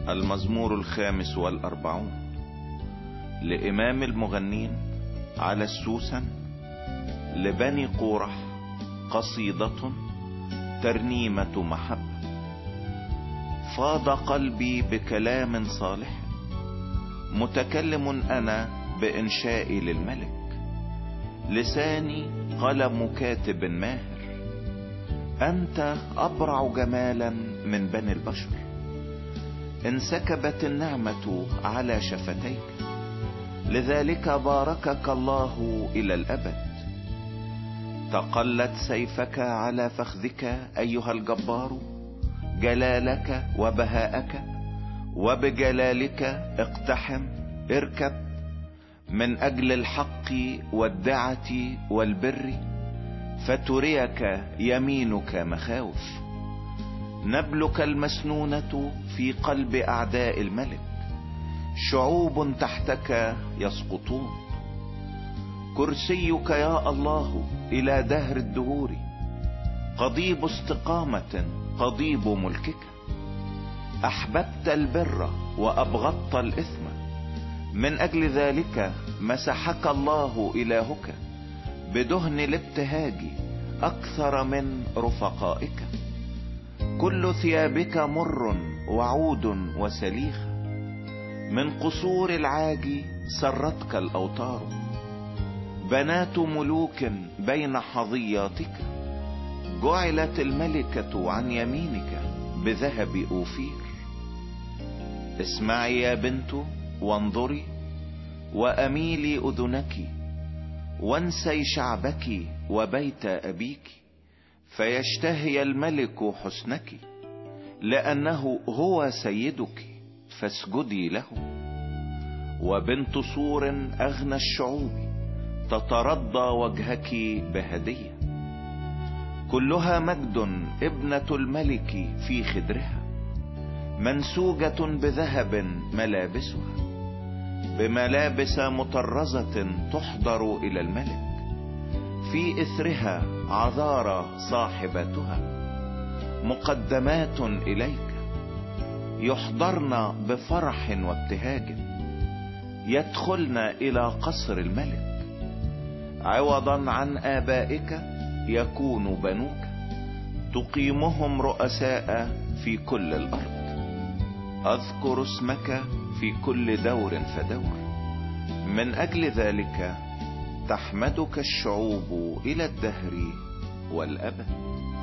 المزمور 45 لإمام المغنين على السوسن لبني قورح، قصيدة ترنيمة محبة. فاض قلبي بكلام صالح، متكلم أنا بإنشائي للملك. لساني قلم كاتب ماهر، أنت أبرع جمالا من بني البشر. انسكبت النعمة على شفتيك، لذلك باركك الله إلى الأبد. تقلت سيفك على فخذك أيها الجبار، جلالك وبهاءك وبجلالك اقتحم اركب. من أجل الحق والدعة والبر فتريك يمينك مخاوف. نبلك المسنونة في قلب أعداء الملك، شعوب تحتك يسقطون. كرسيك يا الله إلى دهر الدهور، قضيب استقامة قضيب ملكك. أحببت البر وأبغضت الإثم، من أجل ذلك مسحك الله إلهك بدهن الابتهاج أكثر من رفقائك. كل ثيابك مر وعود وسليخ، من قصور العاج سرتك الأوتار. بنات ملوك بين حظياتك، جعلت الملكة عن يمينك بذهب أوفير. اسمعي يا بنت وانظري، وأميلي أذنك، وانسي شعبك وبيت أبيك. فيشتهي الملك حسنك، لأنه هو سيدك فاسجدي له. وبنت صور أغنى الشعوب تترضى وجهك بهدية. كلها مجد ابنة الملك في خدرها، منسوجة بذهب ملابسها، بملابس مطرزة تحضر إلى الملك. في إثرها عذارى صاحباتها، مقدمات إليك، يحضرن بفرح وابتهاج، يدخلن إلى قصر الملك. عوضا عن آبائك يكون بنوك، تقيمهم رؤساء في كل الأرض. أذكر اسمك في كل دور فدور، من أجل ذلك تحمدك الشعوب إلى الدهر والأبد.